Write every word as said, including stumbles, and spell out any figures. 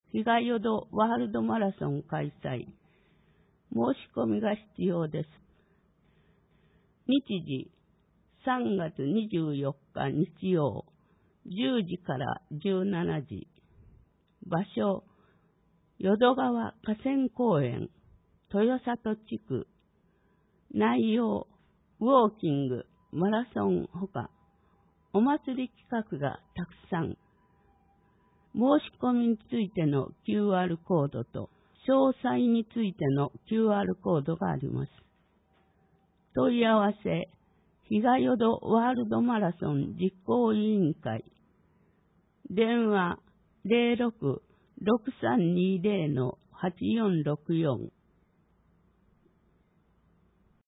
比嘉淀ワールドマラソン開催。申し込みが必要です。日時、さんがつにじゅうよっか日曜、じゅうじからじゅうしちじ。場所、淀川河川公園、豊里地区。内容、ウォーキング、マラソンほか、お祭り企画がたくさん。申し込みについての キューアール コードと、詳細についての キューアール コードがあります。問い合わせ、比嘉淀ワールドマラソン実行委員会。電話 ゼロろく ろくさんにゼロ のはちよんろくよん